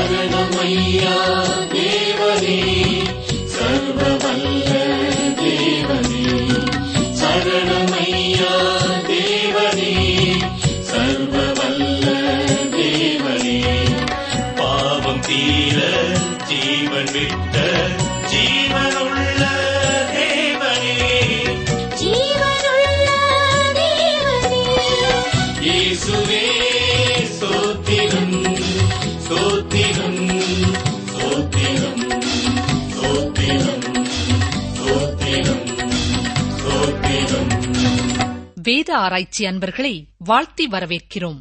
சரணமையா தேவனே, சர்வவல்ல தேவனே. சரணமையா தேவனே, சர்வவல்ல தேவனே. பாவம் தீர ஜீவன் விட்ட ஜீவனுள்ள தேவனே, ஜீவனுள்ள தேவனே. இயேசுவே ஸ்தோத்திரம், ஸ்தோத்திரம், ஸ்தோத்திரம், ஸ்தோத்திரம், ஸ்தோத்திரம், ஸ்தோத்திரம். வேத ஆராய்ச்சி அன்பர்களை வாழ்த்தி வரவேற்கிறோம்.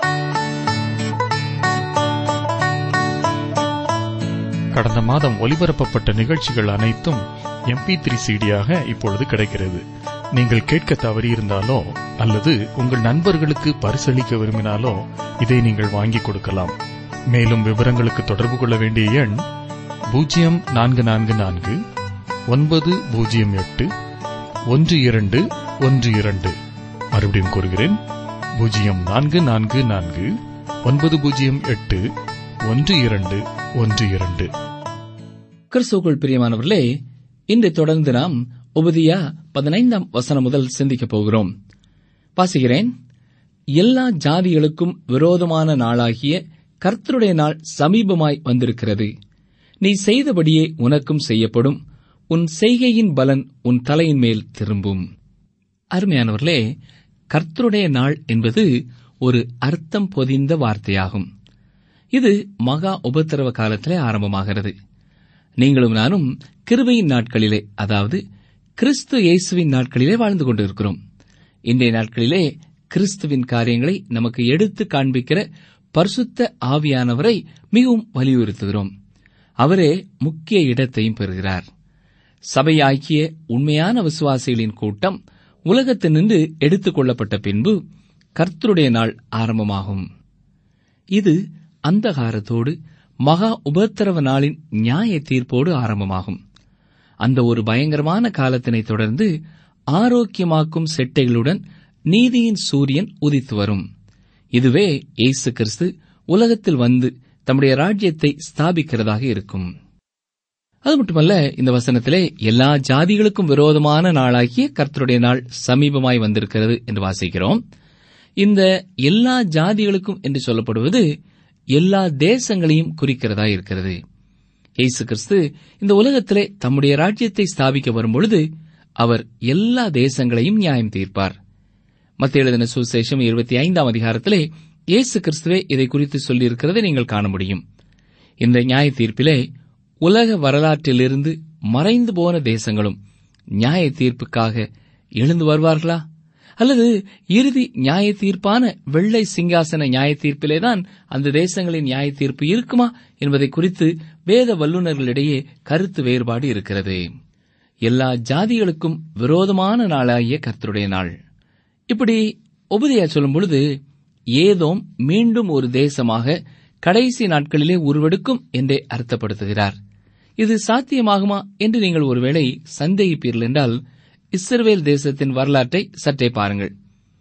கடந்த மாதம் ஒலிபரப்பப்பட்ட நிகழ்ச்சிகள் அனைத்தும் MP3 CD-யாக இப்பொழுது கிடைக்கிறது. நீங்கள் கேட்க தவறியிருந்தாலோ அல்லது உங்கள் நண்பர்களுக்கு பரிசளிக்க விரும்பினாலோ இதை நீங்கள் வாங்கிக் கொடுக்கலாம். மேலும் விவரங்களுக்கு தொடர்பு கொள்ள வேண்டிய எண் 0444 908 1212. மறுபடியும் கூறுகிறேன், 0444 908 1212. கிறிஸ்துவுக்குள் பிரியமானவர்களே, இன்று தொடர்ந்து நாம் உபதியா 15 வசனம் முதல் சிந்திக்கப் போகிறோம். வாசிக்கிறேன். எல்லா ஜாதிகளுக்கும் விரோதமான நாளாகிய கர்த்தருடைய நாள் சமீபமாய் வந்திருக்கிறது. நீ செய்தபடியே உனக்கும் செய்யப்படும். உன் செய்கையின் பலன் உன் தலையின் மேல் திரும்பும். அருமையானவர்களே, கர்த்தருடைய நாள் என்பது ஒரு அர்த்தம் பொதிந்த வார்த்தையாகும். இது மகா உபத்திரவ காலத்திலே ஆரம்பமாகிறது. நீங்களும் நானும் கிருபையின் நாட்களிலே, அதாவது கிறிஸ்து இயேசுவின் நாட்களிலே வாழ்ந்து கொண்டிருக்கிறோம். இன்றைய நாட்களிலே கிறிஸ்துவின் காரியங்களை நமக்கு எடுத்து காண்பிக்கிற பரிசுத்த ஆவியானவரை மிகவும் வலியுறுத்துகிறோம். அவரே முக்கிய இடத்தையும் பெறுகிறார். சபையாக்கிய உண்மையான விசுவாசிகளின் கூட்டம் உலகத்தினின்று எடுத்துக் கொள்ளப்பட்ட பின்பு கர்த்தருடைய நாள் ஆரம்பமாகும். இது அந்தகாரத்தோடு மகா உபத்திரவ நாளின் நியாய தீர்ப்போடு ஆரம்பமாகும். அந்த ஒரு பயங்கரமான காலத்தினை தொடர்ந்து ஆரோக்கியமாக்கும் செட்டைகளுடன் நீதியின் சூரியன் உதித்து வரும். இதுவே இயேசு கிறிஸ்து உலகத்தில் வந்து தம்முடைய ராஜ்யத்தை ஸ்தாபிக்கிறதாக இருக்கும். அது மட்டுமல்ல, இந்த வசனத்திலே எல்லா ஜாதிகளுக்கும் விரோதமான நாளாகிய கர்த்தருடைய நாள் சமீபமாய் வந்திருக்கிறது என்று வாசிக்கிறோம். இந்த எல்லா ஜாதிகளுக்கும் என்று சொல்லப்படுவது எல்லா தேசங்களையும் குறிக்கிறதா இருக்கிறது. இயேசு கிறிஸ்து இந்த உலகத்திலே தம்முடைய ராஜ்யத்தை ஸ்தாபிக்க வரும்பொழுது அவர் எல்லா தேசங்களையும் நியாயம் தீர்ப்பார். மத்தேயு எழுதின சுவிசேஷம் 25 அதிகாரத்திலே இயேசு கிறிஸ்துவே இதை குறித்து சொல்லியிருக்கிறதை நீங்கள் காண முடியும். இந்த நியாய தீர்ப்பிலே உலக வரலாற்றிலிருந்து மறைந்து போன தேசங்களும் நியாய தீர்ப்புக்காக எழுந்து வருவார்களா, அல்லது இறுதி நியாய தீர்ப்பான வெள்ளை சிங்காசன நியாய தீர்ப்பிலேதான் அந்த தேசங்களின் நியாய தீர்ப்பு இருக்குமா என்பதை குறித்து வேத வல்லுநர்களிடையே கருத்து வேறுபாடு இருக்கிறது. எல்லா ஜாதிகளுக்கும் விரோதமான நாளாகிய கர்த்தருடைய நாள். இப்படி உபதியா சொல்லும் பொழுது ஏதோம் மீண்டும் ஒரு தேசமாக கடைசி நாட்களிலே உருவெடுக்கும் என்றே அர்த்தப்படுத்துகிறார். இது சாத்தியமாகுமா என்று நீங்கள் ஒருவேளை சந்தேகிப்பீர்கள் என்றால் இஸ்ரவேல் தேசத்தின் வரலாற்றை சற்றே பாருங்கள்.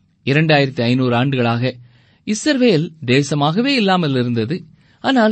2500 ஆண்டுகளாக இஸ்ரவேல் தேசமாகவே இல்லாமல் இருந்தது. ஆனால்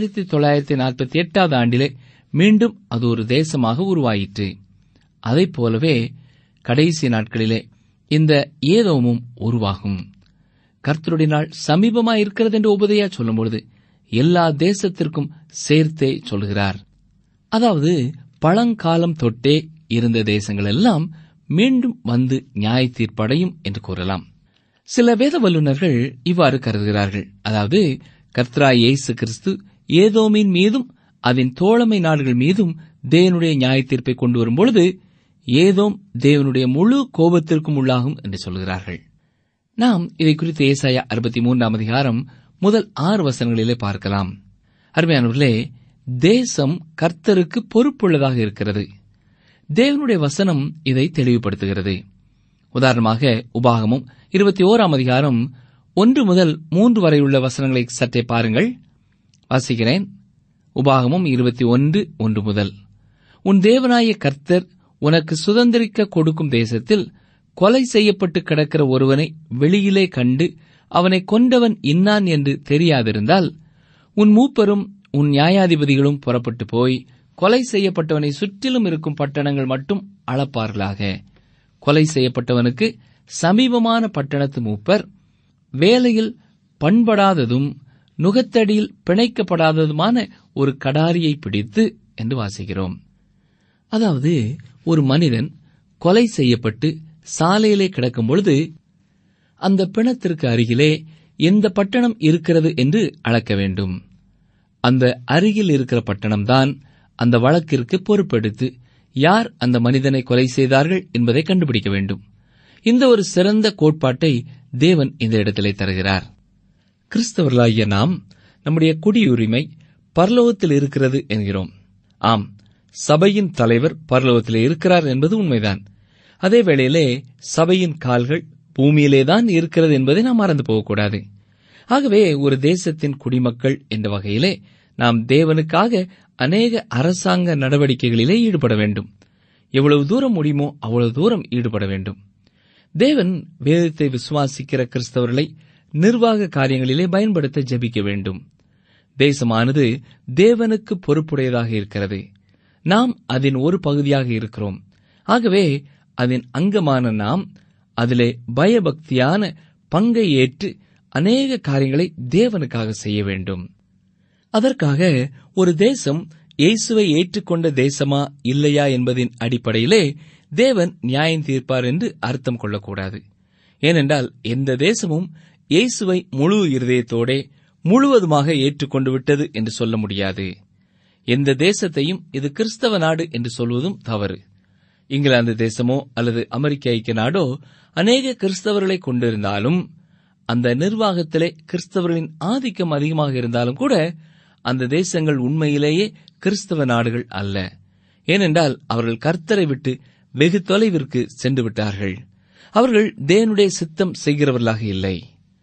1948 ஆண்டிலே மீண்டும் அது ஒரு தேசமாக உருவாயிற்று. அதைப் போலவே கடைசி நாட்களிலே இந்த ஏதோமும் உருவாகும். கர்த்தருடைய நாள் சமீபமாயிருக்கிறது என்று உபதியா சொல்லும்பொழுது எல்லா தேசத்திற்கும் சேர்த்தே சொல்கிறார். அதாவது பழங்காலம் தொட்டே இருந்த தேசங்கள் எல்லாம் மீண்டும் வந்து நியாய தீர்ப்படையும் என்று கூறலாம். சில வேத வல்லுநர்கள் இவ்வாறு கருதுகிறார்கள். அதாவது கர்த்தராய் இயேசு கிறிஸ்து ஏதோமின் மீதும் அதன் தோழமை நாடுகள் மீதும் தேவனுடைய நியாய தீர்ப்பை கொண்டு வரும்பொழுது ஏதோம் தேவனுடைய முழு கோபத்திற்கும் உள்ளாகும் என்று சொல்கிறார்கள். நாம் இதை குறித்து ஏசாயா 63 அதிகாரம் முதல் 6 வசனங்களிலே பார்க்கலாம். அருமையானவர்களே, தேசம் கர்த்தருக்கு பொறுப்புள்ளதாக இருக்கிறது. தேவனுடைய வசனம் இதை தெளிவுபடுத்துகிறது. உதாரணமாக உபாகமம் 21 அதிகாரம் 1 முதல் 3 வரை உள்ள வசனங்களை சற்றே பாருங்கள். வாசிக்கிறேன். உபாகமம் 21:1 முதல். உன் தேவனாய கர்த்தர் உனக்கு சுதந்திரிக்க கொடுக்கும் தேசத்தில் கொலை செய்யப்பட்டு கிடக்கிற ஒருவனை வெளியிலே கண்டு அவனை கொண்டவன் இன்னான் என்று தெரியாதிருந்தால் உன் மூப்பரும் உன் நியாயாதிபதிகளும் புறப்பட்டு போய் கொலை செய்யப்பட்டவனை சுற்றிலும் இருக்கும் பட்டணங்கள் மட்டும் அளப்பார்களாக. கொலை செய்யப்பட்டவனுக்கு சமீபமான பட்டணத்து மூப்பர் வேலையில் பண்படாததும் நுகத்தடியில் பிணைக்கப்படாததுமான ஒரு கடாரியை பிடித்து என்று வாசிக்கிறோம். அதாவது ஒரு மனிதன் கொலை செய்யப்பட்டு சாலையிலே கிடக்கும் பொழுது அந்த பிணத்திற்கு அருகிலே எந்த பட்டணம் இருக்கிறது என்று அளக்க வேண்டும். அந்த அருகில் இருக்கிற பட்டணம்தான் அந்த வழக்கிற்கு பொறுப்பெடுத்து யார் அந்த மனிதனை கொலை செய்தார்கள் என்பதை கண்டுபிடிக்க வேண்டும். இந்த ஒரு சிறந்த கோட்பாட்டை தேவன் இந்த இடத்திலே தருகிறார். கிறிஸ்தவர்களாகிய நாம் நம்முடைய குடியுரிமை பரலோகத்தில் இருக்கிறது என்கிறோம். ஆம், சபையின் தலைவர் பரலோகத்திலே இருக்கிறார் என்பது உண்மைதான். அதே வேளையிலே சபையின் கால்கள் பூமியிலேதான் இருக்கிறது என்பதை நாம் மறந்து போகக்கூடாது. ஆகவே ஒரு தேசத்தின் குடிமக்கள் என்ற வகையிலே நாம் தேவனுக்காக அநேக அரசாங்க நடவடிக்கைகளிலே ஈடுபட வேண்டும். எவ்வளவு தூரம் முடியுமோ அவ்வளவு தூரம் ஈடுபட வேண்டும். தேவன் வேதத்தை விசுவாசிக்கிற கிறிஸ்தவர்களை நிர்வாக காரியங்களிலே பயன்படுத்த ஜெபிக்க வேண்டும். தேசமானது தேவனுக்கு பொறுப்புடையதாக இருக்கிறது. நாம் அதன் ஒரு பகுதியாக இருக்கிறோம். ஆகவே அதன் அங்கமான நாம் அதிலே பயபக்தியான பங்கை ஏற்று அநேக காரியங்களை தேவனுக்காக செய்ய வேண்டும். அதற்காக ஒரு தேசம் இயேசுவை ஏற்றுக்கொண்ட தேசமா இல்லையா என்பதின் அடிப்படையிலே தேவன் நியாயம் தீர்ப்பார் என்று அர்த்தம் கொள்ளக்கூடாது. ஏனென்றால் எந்த தேசமும் இயேசுவை முழு இருதயத்தோடே முழுவதுமாக ஏற்றுக்கொண்டு விட்டது என்று சொல்ல முடியாது. எந்த தேசத்தையும் இது கிறிஸ்தவ நாடு என்று சொல்வதும் தவறு. இங்கிலாந்து தேசமோ அல்லது அமெரிக்க ஐக்கிய நாடோ அநேக கிறிஸ்தவர்களை கொண்டிருந்தாலும் அந்த நிர்வாகத்திலே கிறிஸ்தவர்களின் ஆதிக்கம் அதிகமாக இருந்தாலும் கூட அந்த தேசங்கள் உண்மையிலேயே கிறிஸ்தவ நாடுகள் அல்ல. ஏனென்றால் அவர்கள் கர்த்தரை விட்டு வெகு தொலைவிற்கு சென்று விட்டார்கள். அவர்கள் தேவனுடைய சித்தம் செய்கிறவர்களாக இல்லை.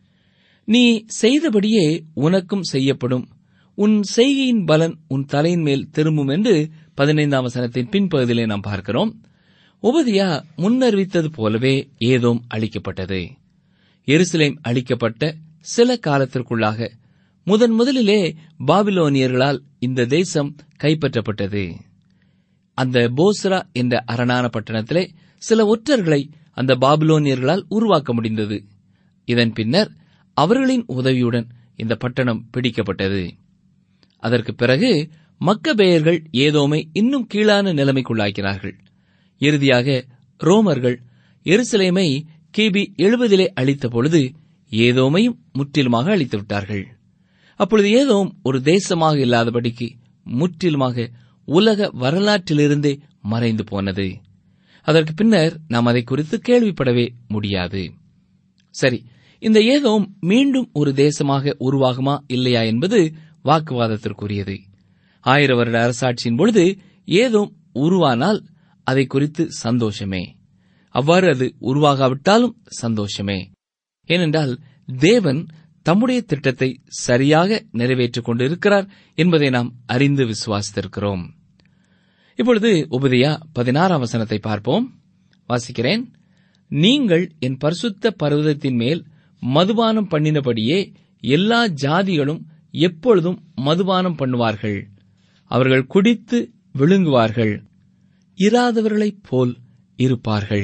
நீ செய்தபடியே உனக்கும் செய்யப்படும், உன் செய்கையின் பலன் உன் தலையின் மேல் திரும்பும் என்று 15ஆம் வசனத்தின் பின்பகுதியிலே நாம் பார்க்கிறோம். ஒபதியா முன்னறிவித்தது போலவே ஏதோம் அழிக்கப்பட்டது. எருசலேம் அழிக்கப்பட்ட சில காலத்திற்குள்ளாக முதலிலே பாபிலோனியர்களால் இந்த தேசம் கைப்பற்றப்பட்டது. அந்த போஸ்ரா என்ற அரணான பட்டணத்திலே சில ஒற்றர்களை அந்த பாபிலோனியர்களால் உருவாக்க முடிந்தது. இதன் பின்னர் அவர்களின் உதவியுடன் இந்த பட்டணம் பிடிக்கப்பட்டது. அதற்கு பிறகு மக்கபேயர்கள் ஏதோமை இன்னும் கீழான நிலைமைக்குள்ளாக்கினார்கள். இறுதியாக ரோமர்கள் எருசலேமை கிபி 70 அழித்த பொழுது ஏதோமையும் முற்றிலுமாக அழித்து விட்டார்கள். அப்பொழுது ஏதோம் ஒரு தேசமாக இல்லாதபடிக்கு முற்றிலுமாக உலக வரலாற்றிலிருந்தே மறைந்து போனது. அதற்கு பின்னர் நாம் அதை குறித்து கேள்விப்படவே முடியாது. சரி, இந்த ஏதோம் மீண்டும் ஒரு தேசமாக உருவாகுமா இல்லையா என்பது வாக்குவாதத்திற்குரியது. 1000 வருட அரசாட்சியின் பொழுது ஏதோம் உருவானால் அதை குறித்து சந்தோஷமே. அவ்வாறு அது உருவாகாவிட்டாலும் சந்தோஷமே. ஏனென்றால் தேவன் தம்முடைய திட்டத்தை சரியாக நிறைவேற்றிக் கொண்டிருக்கிறார் என்பதை நாம் அறிந்து விசுவாசித்திருக்கிறோம். இப்பொழுது உபதியா 16ஆம் வசனத்தை பார்ப்போம். வாசிக்கிறேன். நீங்கள் என் பரிசுத்த பர்வதத்தின் மேல் மதுபானம் பண்ணினபடியே எல்லா ஜாதிகளும் எப்பொழுதும் மதுபானம் பண்ணுவார்கள். அவர்கள் குடித்து விழுங்குவார்கள், இராதவர்களைப் போல் இருப்பார்கள்.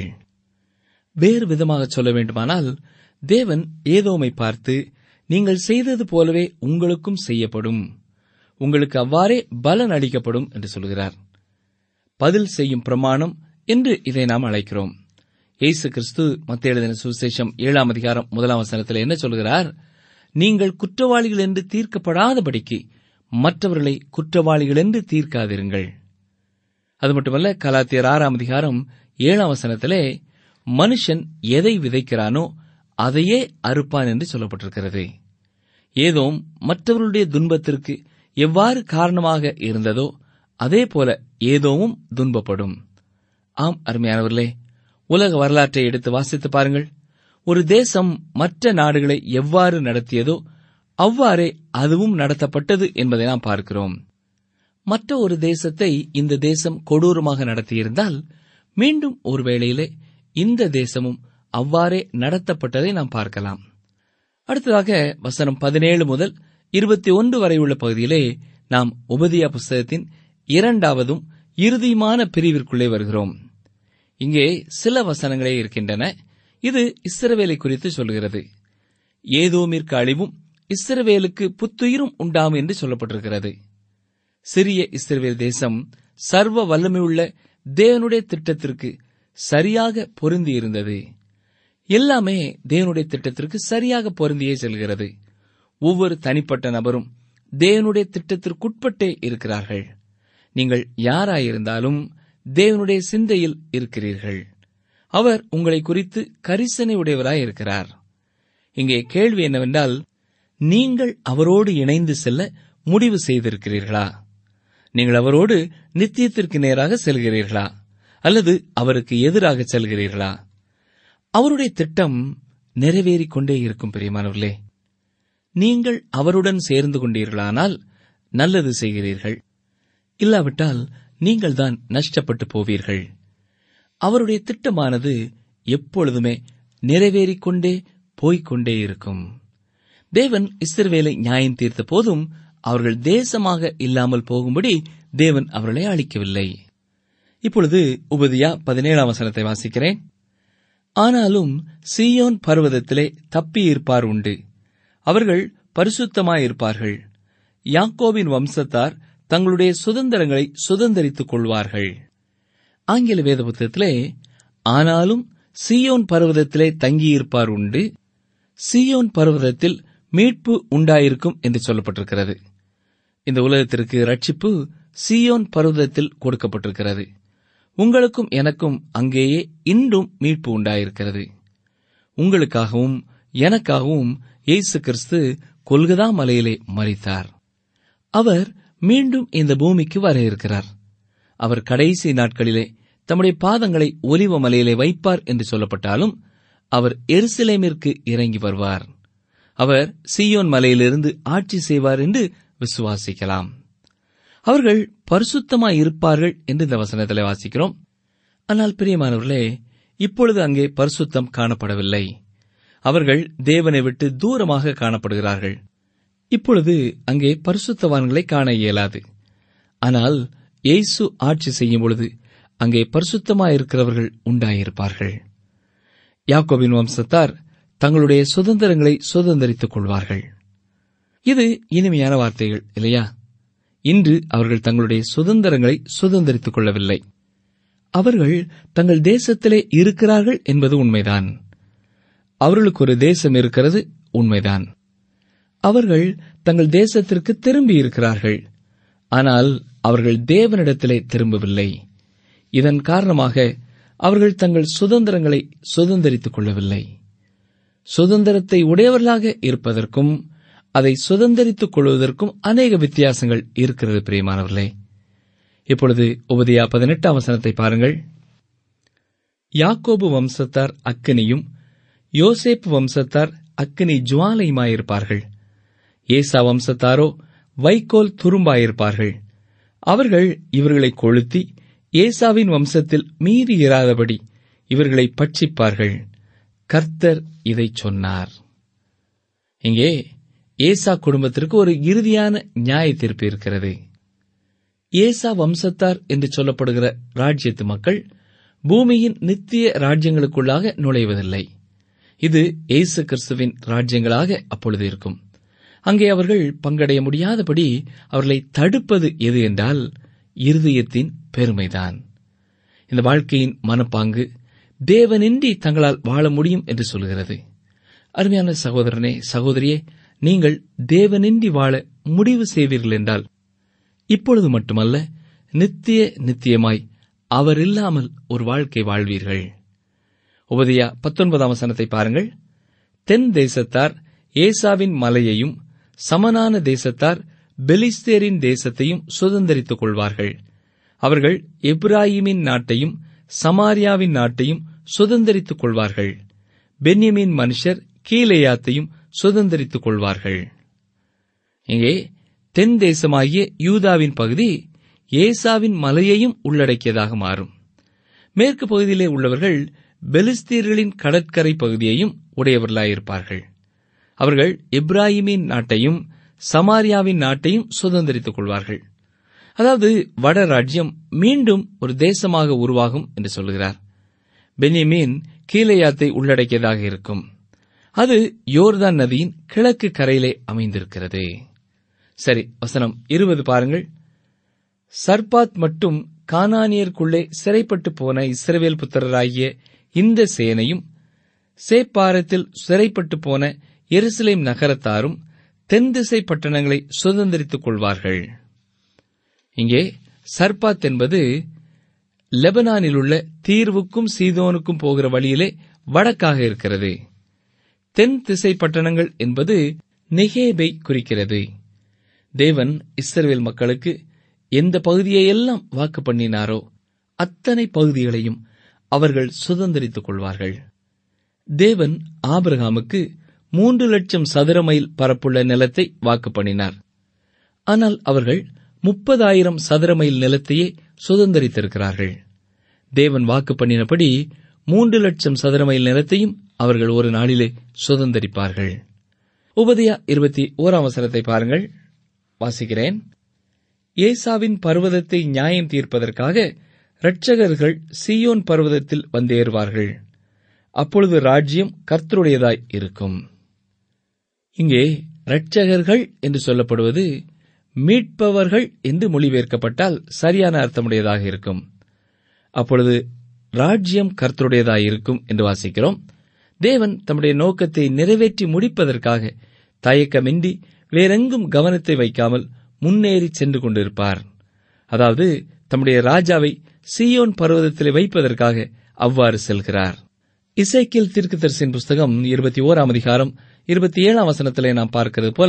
வேறு விதமாக சொல்ல வேண்டுமானால், தேவன் ஏதோமை பார்த்து, நீங்கள் செய்தது போலவே உங்களுக்கும் செய்யப்படும், உங்களுக்கு அவ்வாறே பலன் அளிக்கப்படும் என்று சொல்கிறார். பதில் செய்யும் பிரமாணம் என்று இதை நாம் அழைக்கிறோம். இயேசு கிறிஸ்து மத்தேயு எழுதின சுவிசேஷம் 7ஆம் அதிகாரம் 1ஆம் வசனத்தில் என்ன சொல்கிறார்? நீங்கள் குற்றவாளிகள் என்று தீர்க்கப்படாதபடிக்கு மற்றவர்களை குற்றவாளிகள் என்று தீர்க்காதிருங்கள். அது மட்டுமல்ல, கலாத்தியர் 6ஆம் அதிகாரம் 7ஆம் வசனத்திலே மனுஷன் எதை விதைக்கிறானோ அதையே அறுப்பான் என்று சொல்லப்பட்டிருக்கிறது. ஏதோம் மற்றவர்களுடைய துன்பத்திற்கு எவ்வாறு காரணமாக இருந்ததோ அதே போல ஏதோவும் துன்பப்படும். ஆம் அருமையானவர்களே, உலக வரலாற்றை எடுத்து வாசித்து பாருங்கள். ஒரு தேசம் மற்ற நாடுகளை எவ்வாறு நடத்தியதோ அவ்வாறே அதுவும் நடத்தப்பட்டது என்பதை நாம் பார்க்கிறோம். மற்ற ஒரு தேசத்தை இந்த தேசம் கொடூரமாக நடத்தியிருந்தால் மீண்டும் ஒரு வேளையிலே இந்த தேசமும் அவ்வாறே நடத்தப்பட்டதை நாம் பார்க்கலாம். அடுத்ததாக வசனம் 17 முதல் 21 வரை உள்ள பகுதியிலே நாம் உபதியா புஸ்தகத்தின் 2வது இறுதியுமான பிரிவிற்குள்ளே வருகிறோம். இங்கே சில வசனங்களே இருக்கின்றன. இது இஸ்ரவேலை குறித்து சொல்கிறது. ஏதோமிற்கு அழிவும் இஸ்ரவேலுக்கு புத்துயிரும் உண்டாம் என்று சொல்லப்பட்டிருக்கிறது. சிறிய இஸ்ரவேல் தேசம் சர்வ வல்லமையுள்ள தேவனுடைய திட்டத்திற்கு சரியாக பொருந்தியிருந்தது. எல்லாமே தேவனுடைய திட்டத்திற்கு சரியாக பொருந்தியே செல்கிறது. ஒவ்வொரு தனிப்பட்ட நபரும் தேவனுடைய திட்டத்திற்குட்பட்டே இருக்கிறார்கள். நீங்கள் யாராயிருந்தாலும் தேவனுடைய சிந்தையில் இருக்கிறீர்கள். அவர் உங்களை குறித்து கரிசனை உடையவராய் இருக்கிறார். இங்கே கேள்வி என்னவென்றால், நீங்கள் அவரோடு இணைந்து செல்ல முடிவு செய்திருக்கிறீர்களா? நீங்கள் அவரோடு நித்தியத்திற்கு நேராக செல்கிறீர்களா, அல்லது அவருக்கு எதிராக செல்கிறீர்களா? அவருடைய திட்டம் நிறைவேறிக் கொண்டே இருக்கும். பிரியமானவர்களே, நீங்கள் அவருடன் சேர்ந்து கொண்டீர்களானால் நல்லது செய்கிறீர்கள். இல்லாவிட்டால் நீங்கள் தான் நஷ்டப்பட்டு போவீர்கள். அவருடைய திட்டமானது எப்பொழுதுமே நிறைவேறிக் கொண்டே போய்கொண்டே இருக்கும். தேவன் இஸ்ரவேலை நியாயம் தீர்த்த போதும் அவர்கள் தேசமாக இல்லாமல் போகும்படி தேவன் அவர்களை அழிக்கவில்லை. இப்பொழுது உபதியா 17ஆம் வசனத்தை வாசிக்கிறேன். ஆனாலும் சீயோன் பர்வதத்திலே தப்பியிருப்பார் உண்டு. அவர்கள் பரிசுத்தமாயிருப்பார்கள். யாக்கோபின் வம்சத்தார் தங்களுடைய சுதந்திரங்களை சுதந்தரித்துக் கொள்வார்கள். ஆங்கில வேத புத்தகத்திலே ஆனாலும் சீயோன் பர்வதத்திலே தங்கியிருப்பார் உண்டு, சீயோன் பர்வதத்தில் மீட்பு உண்டாயிருக்கும் என்று சொல்லப்பட்டிருக்கிறது. இந்த உலகத்திற்கு ரட்சிப்பு சீயோன் பர்வதத்தில் கொடுக்கப்பட்டிருக்கிறது. உங்களுக்கும் எனக்கும் அங்கேயே இன்றும் மீட்பு உண்டாயிருக்கிறது. உங்களுக்காகவும் எனக்காகவும் இயேசு கிறிஸ்து கொல்கதா மலையிலே மரித்தார். அவர் மீண்டும் இந்த பூமிக்கு வர இருக்கிறார். அவர் கடைசி நாட்களிலே தம்முடைய பாதங்களை ஒலிவ மலையிலே வைப்பார் என்று சொல்லப்பட்டாலும் அவர் எருசலேமிற்கு இறங்கி வருவார். அவர் சீயோன் மலையிலிருந்து ஆட்சி செய்வார் என்று விசுவாசிக்கலாம். அவர்கள் பரிசுத்தமாயிருப்பார்கள் என்று இந்த வசனத்திலே வாசிக்கிறோம். ஆனால் பிரியமானவர்களே, இப்பொழுது அங்கே பரிசுத்தம் காணப்படவில்லை. அவர்கள் தேவனை விட்டு தூரமாக காணப்படுகிறார்கள். இப்பொழுது அங்கே பரிசுத்தவான்களை காண இயலாது. ஆனால் இயேசு ஆட்சி செய்யும் பொழுது அங்கே பரிசுத்தமாயிருக்கிறவர்கள் உண்டாயிருப்பார்கள். யாக்கோபின் வம்சத்தார் தங்களுடைய சுதந்திரங்களை சுதந்தரித்துக் கொள்வார்கள். இது இனிமையான வார்த்தைகள் இல்லையா? இன்று அவர்கள் தங்களுடைய சுதந்திரங்களை சுதந்தரித்துக் கொள்ளவில்லை. அவர்கள் தங்கள் தேசத்திலே இருக்கிறார்கள் என்பது உண்மைதான். அவர்களுக்கு ஒரு தேசம் இருக்கிறது, உண்மைதான். அவர்கள் தங்கள் தேசத்திற்கு திரும்பி இருக்கிறார்கள். ஆனால் அவர்கள் தேவனிடத்திலே திரும்பவில்லை. இதன் காரணமாக அவர்கள் தங்கள் சுதந்திரங்களை சுதந்தரித்துக் கொள்ளவில்லை. சுதந்திரத்தை உடையவர்களாக இருப்பதற்கும் அதை சுதந்தரித்துக் கொள்வதற்கும் அநேக வித்தியாசங்கள் இருக்கிறது. பிரியமானவர்களே, இப்பொழுது உபதியா 18ஆம் வசனத்தை பாருங்கள். யாக்கோபு வம்சத்தார் அக்கினியும் யோசேப்பு வம்சத்தார் அக்கினி ஜுவாலையுமாயிருப்பார்கள். ஏசா வம்சத்தாரோ வைக்கோல் துரும்பாயிருப்பார்கள். அவர்கள் இவர்களை கொளுத்தி ஏசாவின் வம்சத்தில் மீறி இராதபடி இவர்களை பட்சிப்பார்கள். கர்த்தர் இதைச் சொன்னார். இங்கே ஏசா குடும்பத்திற்கு ஒரு இறுதியான நியாய தீர்ப்பு இருக்கிறது. ஏசா வம்சத்தார் என்று சொல்லப்படுகிற ராஜ்யத்து மக்கள் பூமியின் நித்திய ராஜ்யங்களுக்குள்ளாக நுழைவதில்லை. இது இயேசு கிறிஸ்துவின் ராஜ்யங்களாக அப்பொழுது இருக்கும். அங்கே அவர்கள் பங்கடைய முடியாதபடி அவர்களை தடுப்பது எது என்றால் இருதயத்தின் பெருமைதான். இந்த வாழ்க்கையின் மனப்பாங்கு தேவனின்றி தங்களால் வாழ முடியும் என்று சொல்கிறது. அருமையான சகோதரனே, சகோதரியே, நீங்கள் தேவனின்றி வாழ முடிவு செய்வீர்கள் என்றால் இப்பொழுது மட்டுமல்ல, நித்தியமாய் அவர் இல்லாமல் ஒரு வாழ்க்கை வாழ்வீர்கள். உபதியா 19ஆம் வசனத்தை பாருங்கள். தென் தேசத்தார் ஏசாவின் மலையையும் சமனான தேசத்தார் பெலிஸ்தேரின் தேசத்தையும் சுதந்தரித்துக் கொள்வார்கள். அவர்கள் எப்ராயிமின் நாட்டையும் சமாரியாவின் நாட்டையும் சுதந்தரித்துக் கொள்வார்கள். பென்யமீன் மனுஷர் கீலேயாத்தையும் சுதந்தரித்துக் கொள்வார்கள். இங்கே தென் தேசமாகிய யூதாவின் பகுதி ஏசாவின் மலையையும் உள்ளடக்கியதாக மாறும். மேற்கு பகுதியிலே உள்ளவர்கள் பெலிஸ்தீர்களின் கடற்கரை பகுதியையும் உடையவர்களாயிருப்பார்கள். அவர்கள் எப்ராயிமின் நாட்டையும் சமாரியாவின் நாட்டையும் சுதந்திரித்துக் கொள்வார்கள். அதாவது வட ராஜ்யம் மீண்டும் ஒரு தேசமாக உருவாகும் என்று சொல்கிறார். பென்யமீன் கீலேயாத்தை உள்ளடக்கியதாக இருக்கும். அது யோர்தான் நதியின் கிழக்கு கரையிலே அமைந்திருக்கிறது. சரி, வசனம் 20 பாருங்கள். சர்பாத் மட்டும் கானானியருக்குள்ளே சிறைப்பட்டு போன இஸ்ரவேல் புத்திரராகிய இந்த சேனையும் சேப்பாரத்தில் சிறைப்பட்டு போன எருசலேம் நகரத்தாரும் தென் திசை பட்டணங்களை சுதந்திரித்துக் கொள்வார்கள். இங்கே சர்பாத் என்பது லெபனானில் உள்ள தீர்வுக்கும் சீதோனுக்கும் போகிற வழியிலே வடக்காக இருக்கிறது. தென் திசை பட்டணங்கள் என்பது நெகேபை குறிக்கிறது. தேவன் இஸ்ரவேல் மக்களுக்கு எந்த பகுதியையெல்லாம் வாக்கு பண்ணினாரோ அத்தனை பகுதிகளையும் அவர்கள் சுதந்திரித்துக் கொள்வார்கள். தேவன் ஆபிரகாமுக்கு 3,00,000 சதுர மைல் பரப்புள்ள நிலத்தை வாக்கு பண்ணினார். ஆனால் அவர்கள் 30,000 சதுர மைல் நிலத்தையே சுதந்திரித்திருக்கிறார்கள். தேவன் வாக்கு பண்ணினபடி 3,00,000 சதுர மைல் நிலத்தையும் அவர்கள் ஒரு நாளிலே சுதந்திரிப்பார்கள். உபதியா 21 வசனத்தை பாருங்கள். வாசிக்கிறேன். ஏசாவின் பர்வதத்தை நியாயம் தீர்ப்பதற்காக இரட்சகர்கள் சீயோன் பர்வதத்தில் வந்தேறுவார்கள். அப்பொழுது ராஜ்யம் கர்த்தருடையதாய் இருக்கும். இங்கே இரட்சகர்கள் என்று சொல்லப்படுவது மீட்பவர்கள் என்று மொழிபெயர்க்கப்பட்டால் சரியான அர்த்தமுடையதாக இருக்கும். அப்பொழுது ராஜ்யம் கர்த்தருடையதாயிருக்கும் என்று வாசிக்கிறோம். தேவன் தம்முடைய நோக்கத்தை நிறைவேற்றி முடிப்பதற்காக தயக்கமின்றி வேறெங்கும் கவனத்தை வைக்காமல் முன்னேறி சென்று கொண்டிருப்பார். அதாவது தம்முடைய ராஜாவை சீயோன் பர்வதத்திலே வைப்பதற்காக அவ்வாறு செல்கிறார். எசேக்கியேல் தீர்க்கதரிசியின் புஸ்தகம் 21 அதிகாரம் 27 வசனத்திலே நாம் பார்க்கிறது போல,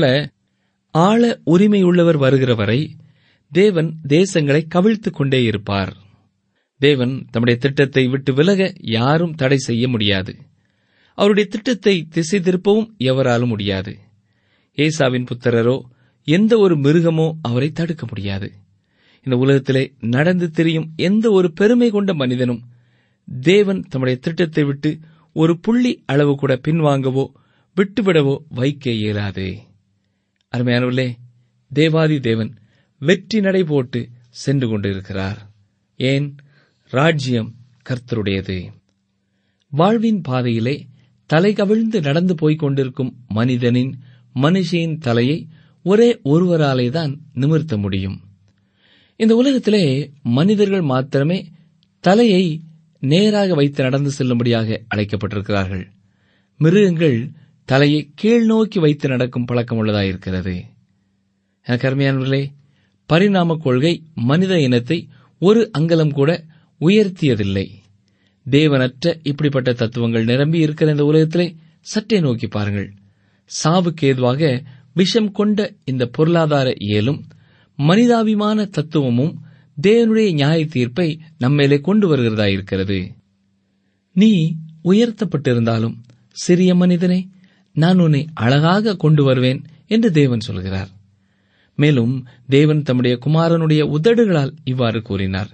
ஆள உரிமையுள்ளவர் வருகிற வரை தேவன் தேசங்களை கவிழ்த்துக் கொண்டே இருப்பார். தேவன் தம்முடைய திட்டத்தை விட்டு விலக யாரும் தடை செய்ய முடியாது. அவருடைய திட்டத்தை திசை திருப்பவும் எவராலும் முடியாது. ஏசாவின் புத்திரரோ எந்த ஒரு மிருகமோ அவரை தடுக்க முடியாது. இந்த உலகத்திலே நடந்து திரியும் எந்த ஒரு பெருமை கொண்ட மனிதனும் தேவன் தம்முடைய திட்டத்தை விட்டு ஒரு புள்ளி அளவு கூட பின்வாங்கவோ விட்டுவிடவோ வைக்க இயலாது. அருமையானவர்களே, தேவாதி தேவன் வெற்றி நடை போட்டு சென்று கொண்டிருக்கிறார். ஏன்? ராஜ்யம் கர்த்தருடையது. வாழ்வின் பாதையிலே தலை கவிழ்ந்து நடந்து போய்க் கொண்டிருக்கும் மனுஷியின் தலையை ஒரே ஒருவராலேதான் நிமிர்த்த முடியும். இந்த உலகத்திலே மனிதர்கள் மாத்திரமே தலையை நேராக வைத்து நடந்து செல்லும்படியாக அழைக்கப்பட்டிருக்கிறார்கள். மிருகங்கள் தலையை கீழ் நோக்கி வைத்து நடக்கும் பழக்கம் உள்ளதாயிருக்கிறது. எனக்கு அருமையானவர்களே, பரிணாம கொள்கை மனித இனத்தை ஒரு அங்கலம் கூட உயர்த்தியதில்லை. தேவனற்ற இப்படிப்பட்ட தத்துவங்கள் நிரம்பி இருக்கிற இந்த உலகத்திலே சற்றே நோக்கி பாருங்கள். சாவுக்கு ஏதுவாக விஷம் கொண்ட இந்த பொருளாதார இயலும் மனிதாபிமான தத்துவமும் தேவனுடைய நியாய தீர்ப்பை நம்மேலே கொண்டு வருகிறதாயிருக்கிறது. நீ உயர்த்தப்பட்டிருந்தாலும் சிறிய மனிதனே, நான் உன்னை அழகாக கொண்டு வருவேன் என்று தேவன் சொல்கிறார். மேலும் தேவன் தம்முடைய குமாரனுடைய உதடுகளால் இவ்வாறு கூறினார்.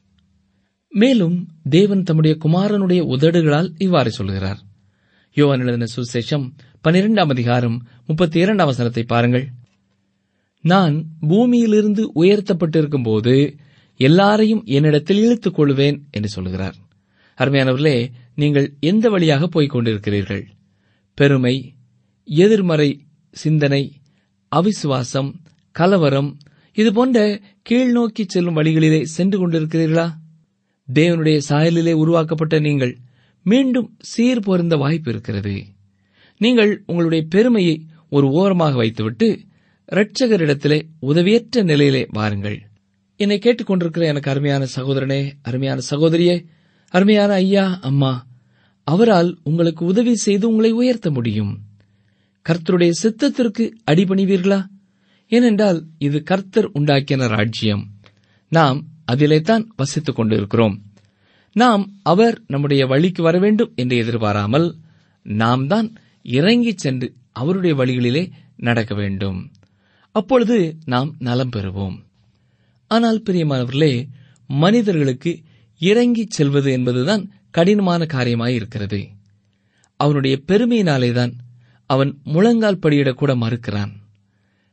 சொல்கிறார். யோவான் எழுதின சுவிசேஷம் 12 அதிகாரம் 32 வசனத்தை பாருங்கள். நான் பூமியிலிருந்து உயர்த்தப்பட்டிருக்கும் போது எல்லாரையும் என்னிடத்தில் இழுத்துக் கொள்வேன் என்று சொல்கிறார். அருமையானவர்களே, நீங்கள் எந்த வழியாக போய்க் கொண்டிருக்கிறீர்கள்? பெருமை, எதிர்மறை சிந்தனை, அவிசுவாசம், கலவரம், இதுபோன்ற கீழ்நோக்கி செல்லும் வழிகளிலே சென்று கொண்டிருக்கிறீர்களா? தேவனுடைய சாயலிலே உருவாக்கப்பட்ட நீங்கள் மீண்டும் சீர் பொருந்த வாய்ப்பு இருக்கிறது. நீங்கள் உங்களுடைய பெருமையை ஒரு ஓரமாக வைத்துவிட்டு இரட்சகரிடத்திலே உதவியற்ற நிலையிலே வாருங்கள். என்னை கேட்டுக்கொண்டிருக்கிற எனக்கு அருமையான சகோதரனே, அருமையான சகோதரியே, அருமையான ஐயா, அம்மா, அவரால் உங்களுக்கு உதவி செய்து உங்களை உயர்த்த முடியும். கர்த்தருடைய சித்தத்திற்கு அடிபணிவீர்களா? ஏனென்றால் இது கர்த்தர் உண்டாக்கின ராஜ்யம். நாம் அதிலேதான் வசித்துக் கொண்டிருக்கிறோம். நாம் அவர் நம்முடைய வழிக்கு வர வேண்டும் என்று எதிர்பாராமல் நாம் தான் இறங்கிச் சென்று அவருடைய வழிகளிலே நடக்க வேண்டும். அப்பொழுது நாம் நலம் பெறுவோம். ஆனால் பிரியமானவர்களே, மனிதர்களுக்கு இறங்கிச் செல்வது என்பதுதான் கடினமான காரியமாயிருக்கிறது. அவனுடைய பெருமையினாலேதான் அவன் முழங்கால் படியிடக்கூட மறுக்கிறான்.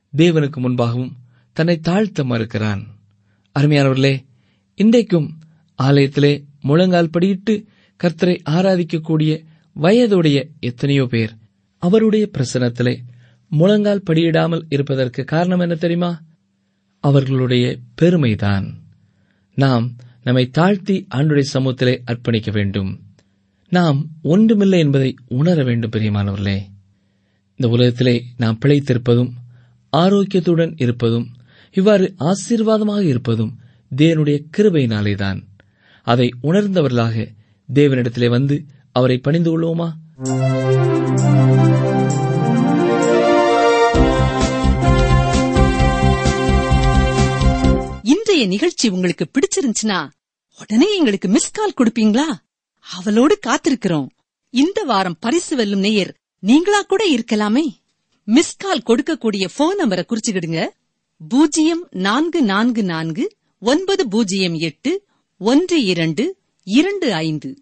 தேவனுக்கு முன்பாகவும் தன்னை தாழ்த்த மறுக்கிறான். அருமையானவர்களே, இன்றைக்கும் ஆலயத்திலே முழங்கால் படியிட்டு கர்த்தரை ஆராதிக்கக்கூடிய வயதுடைய எத்தனையோ பேர் அவருடைய பிரசன்னத்திலே முழங்கால் படியிடாமல் இருப்பதற்கு காரணம் என்ன தெரியுமா? அவர்களுடைய பெருமைதான். நாம் நம்மை தாழ்த்தி ஆண்டவருடைய சமூகத்திலே அர்ப்பணிக்க வேண்டும். நாம் ஒன்றுமில்லை என்பதை உணர வேண்டும். பிரியமானவர்களே, இந்த உலகத்திலே நாம் பிழைத்திருப்பதும் ஆரோக்கியத்துடன் இருப்பதும் இவ்வாறு ஆசீர்வாதமாக இருப்பதும் தேவனுடைய கிருபையினாலேதான். அதை உணர்ந்தவர்களாக தேவனிடத்திலே வந்து அவரை பணிந்து கொள்வோமா? இன்றைய நிகழ்ச்சி உங்களுக்கு பிடிச்சிருந்துச்சுன்னா உடனே எங்களுக்கு மிஸ் கால் கொடுப்பீங்களா? அவளோடு காத்திருக்கிறோம். இந்த வாரம் பரிசு வெல்லும் நேயர் நீங்களா கூட இருக்கலாமே. மிஸ் கால் கொடுக்கக்கூடிய போன் நம்பரை குறிச்சுக்கிடுங்க. 0444-908-1225.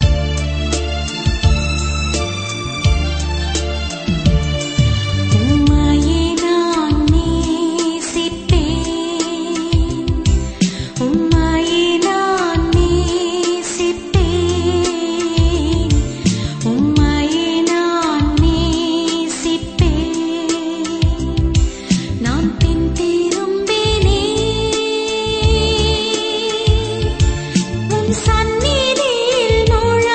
சந்நிதியில்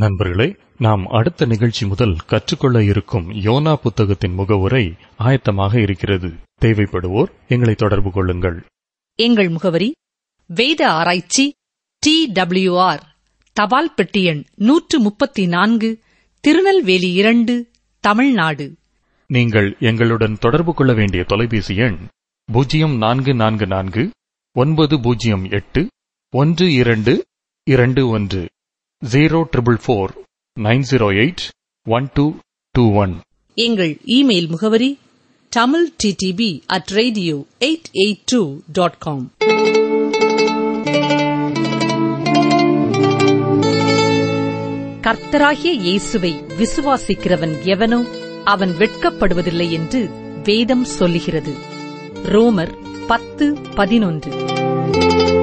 நண்பர்களே, நாம் அடுத்த நிகழ்ச்சி முதல் கற்றுக்கொள்ள இருக்கும் யோனா புத்தகத்தின் முகவுரை ஆயத்தமாக இருக்கிறது. தேவைப்படுவோர் எங்களை தொடர்பு கொள்ளுங்கள். எங்கள் முகவரி: வேத ஆராய்ச்சி, TWR, தபால் பெட்டி எண் 134, திருநெல்வேலி 2, தமிழ்நாடு. நீங்கள் எங்களுடன் தொடர்பு கொள்ள வேண்டிய தொலைபேசி எண் 0444 908 1221 044 908 1221. எங்கள் இமெயில் முகவரி tamilttb@radio882.com. கர்த்தராகிய இயேசுவை விசுவாசிக்கிறவன் எவனோ அவன் வெட்கப்படுவதில்லை என்று வேதம் சொல்லுகிறது. ரோமர் 10:11.